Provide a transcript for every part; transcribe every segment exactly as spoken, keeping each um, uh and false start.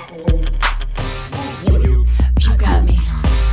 You got me.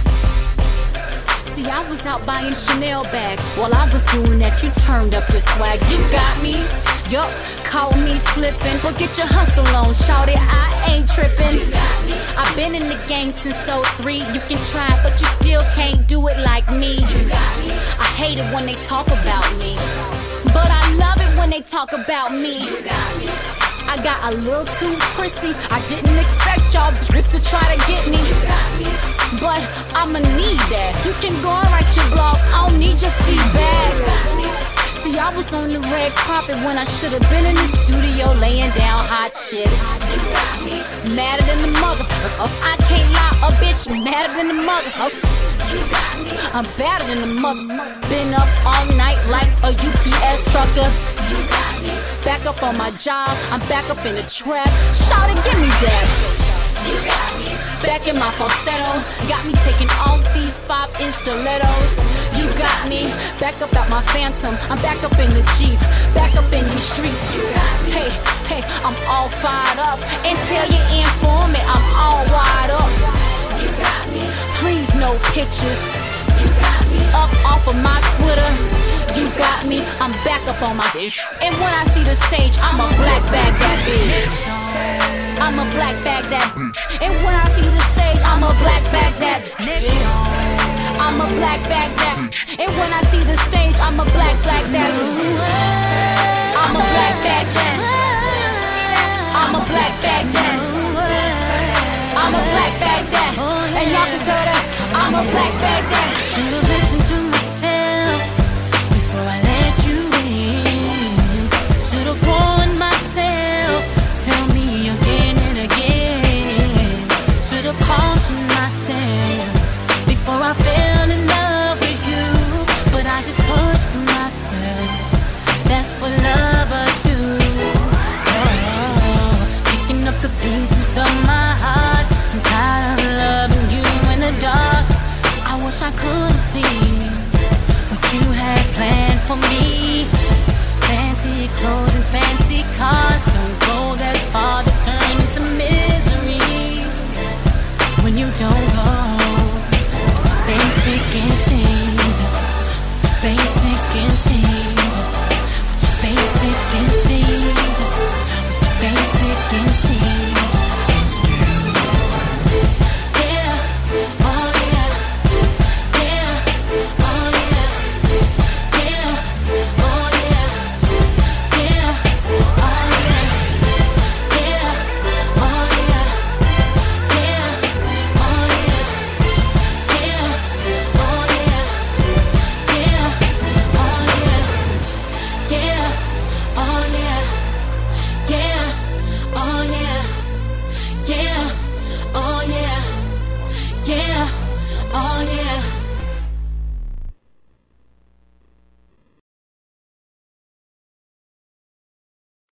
See, I was out buying Chanel bags. While I was doing that, you turned up your swag. You got me. Yup, caught me slipping. But get your hustle on, shout it, I ain't tripping. I've been in the game since oh three. You can try, but you still can't do it like me. I hate it when they talk about me, but I love it when they talk about me. I got a little too prissy. I didn't expect y'all just to try to get me, but I'ma need that. You can go and write your blog, I don't need your feedback. See, I was on the red carpet when I should've been in the studio laying down hot shit. You got me. Madder than the mother. Oh, I can't lie, a bitch madder than the mother. Oh, you got me. I'm badder than the mother. Been up all night like a U P S trucker. You got me. Back up on my job, I'm back up in the trap. Shout it, give me that. You got me. Back in my falsetto, got me taking off these five-inch stilettos. You got me. Back up out my phantom, I'm back up in the Jeep, back up in these streets. You got me. Hey, hey, I'm all fired up, and tell your informant I'm all wide up. You got me. Please no pictures. You got me. Up off of my Twitter. You got me. I'm back up on my bitch. And when I see the stage, I'm a black bag that bitch. I'm a black bag that bitch. And when I see the stage, I'm a black bag that bitch. I'm a black bag that. And when I see the stage, I'm a black black that. I'm a black bag that. I'm a black bag that. I'm a black bag that. And y'all can tell that I'm a black bag that. Should've listened to myself before I let you in. Should've warned myself. Tell me again and again. Should've cautioned myself before I fell in love with you. But I just pushed myself. That's what lovers do. Oh, picking up the pieces of my heart. I'm tired of loving you in the dark. I wish I could have seen what you had planned for me. Fancy clothes and fancy cars don't go that far to turn into misery. When you don't go, basic instinct, basic instinct, basic instinct, basic instinct. Yeah, oh yeah, yeah, oh yeah, yeah, oh yeah, yeah, oh yeah, yeah, oh yeah, yeah, oh yeah, yeah, oh yeah, yeah, oh yeah, yeah, oh yeah, yeah, oh yeah, yeah, oh yeah, yeah.